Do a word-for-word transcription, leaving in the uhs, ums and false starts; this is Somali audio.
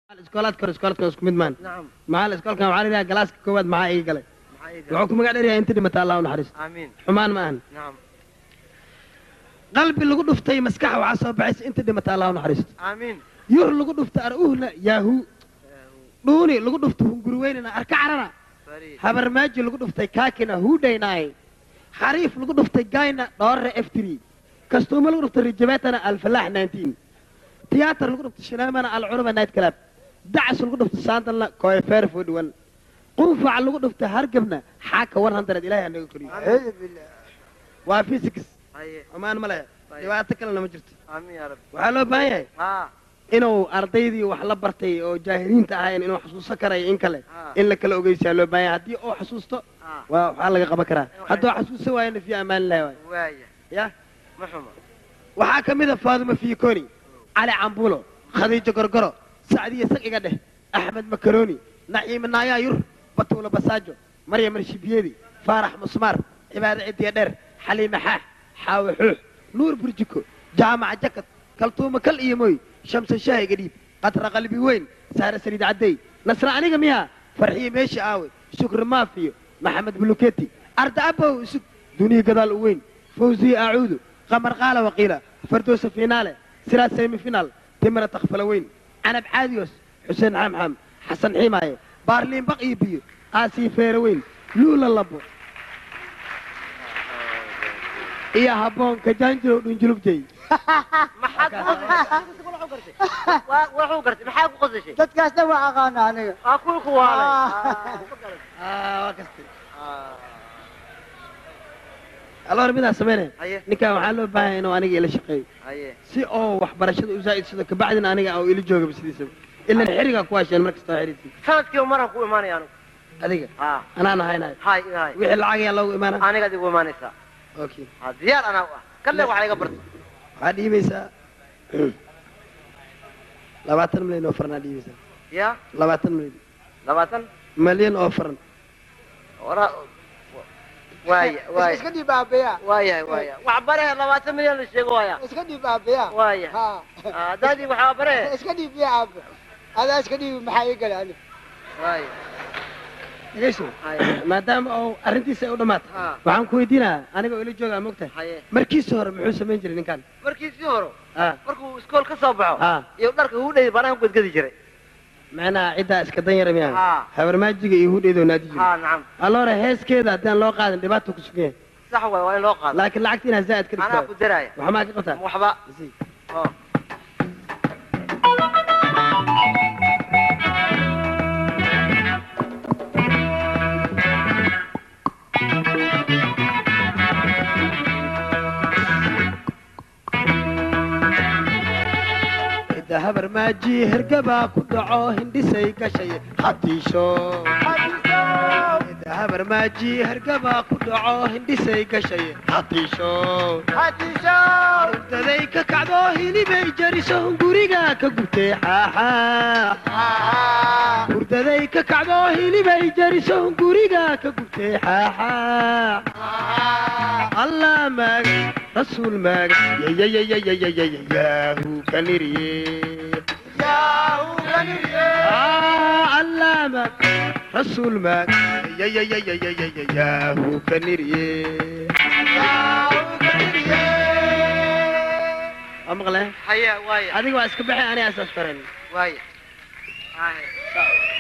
الاسكولات كور اسكولات كور اسكو مid maan نعم مع الاسكولka waxa la yiraahdaa galaaska koowaad maxaa ii galay wuxuu ku magac dheeryahay inta dhimata Allah u naxariisto amiin xumaan ma ahan نعم qalbi lagu dhuftay maskax waxa soo baxaysa inta dhimata Allah u naxariisto amiin yuur lagu dhuftay aruhna yaahu dhuuni lagu dhuftay hunguri weynina arka carana habar maaji lagu dhuftay kaakina huudaynaay xariif lagu dhuftay gayna dhoorre f three kastuuma lagu dhuftay rijabatana alfalax nineteen tiyaatar lagu dhuftay shinaamana alcurba night club dacas lagu dhuftay saandalna kooyfeer fudwan quufac lagu dhuftay hargabna xaaka one hundred ilaahay anaga koriyo waa physics amaan ma leh dhibaato kalena ma jirto amiin ya rabbi waxaa loo baahan yahay ha inuu ardaydii wax la bartay oo jaahiliinta ahayn inuu xasuusan karayo in kale in la kala ogeysiyaa loo baahan yahay haddii uu xasuusto waa waxaa laga qaban karaa hadduu xasuusan waayana fi amaan lahi waay waaya ya ma xumo waxaa ka mid a faaduma fiikoni cali cambulo khadiijo gorgoro sacdiya sag iga dheh axmed makaroni naciime naayaa yur batuula basaajo maryam arshibiyeedi faarax musmaar cibaade cidiya dheer xaliime xaax xaawe xuux nuur burjiko jaamaca jakad kaltuuma kal iyo mooy shamsa shaahiga dhiib qatra qalbi weyn saare saliid caddey nasra aniga miyaa farxiye meesha aawe shukri maafiyo maxamed buluketi arda abow isug duniya gadaal u weyn fawziye acuudu qamar qaala waqiila fardoosa finaale siraad saymi finaal timira takfala weyn canab caadiyos xuseen xamxam xasan xiimaaye baarliin baq iyo biyo aasii feere weyn luula labo iyo habboonka jaanjirow dhunjulubjay maxaad wuxuu gartay maxaa ku qosashay dadkaasna waa aqaana aniga aa kuwa ku waalay waa kastay alor midaa sameynaya haye ninkan waxaa loo baahan yahay inuu aniga ila shaqeeyo haye si oo waxbarashada u zaa'idsado kabacdina aniga oo ila joogaba sidiisaba ilan xirigaa ku hasheen markasta waa xiriirsi sanadkii maran ku imaanaya anigu adiga ha anaan ahaynayo hay hay wixii lacag ayaa loogu imaana aniga adigu imaanaysaa okay ha diyaar anaa u ah kalle waxa iga bartay waxaa dhiibaysaa labaatan milyan oo faran aa dhiibaysaa ya labaatan milyan labaatan milyan oo faran wara waaya waaya iska dhiib aabeya waaya waaya wax bare labaatan milyan la sheego waaya iska dhiib aabeya waaya ha daadi waxa bare iska dhiib ya aabe adaa iska dhiib maxaa ii galay aniga waaya dhegeyso maadaama oo arrintiisa ay u dhammaatay waxaan ku weydiinayaa aniga oo ila joogaa mogtahay haye markiisii hore muxuu samayn jiray ninkan markiisii hore ah markuu iskool ka soo baxo ah iyo dharka hudhay banaan ku gadgadi jiray macnaha ciddaa iska dan yara miyaa Ah. habarmaajiga iyo hudheedoo naadi ha jiray nacam alloore heeskeeda haddaan loo qaadan dhibaato ku sugan yahay sax waay waa in loo qaado laakiin lacagta inaad zaa'id ka anaa ku dhigto daraaya waxa maa ka qabtaa waxba Sii. oo cidda habarmaaji hergabaa ku dhaco hindhisay gashay hatiisho cidda habarmaaji hergabaa ku dhaco hindhisay gashay hatiisho urdaday ka kacdo hilibay jariso guriga ka gubtay xaaxa urdaday ka kacdo hilibay jariso guriga ka gubtay xaaxa allah maag rasuul maag yayayayayayayayaahu kaniriye allah maag rasuul maag yayayayayayayaahu kaniriye waa maqle haya waaya adiga waa iska baxay aniga asaas faran waaya haye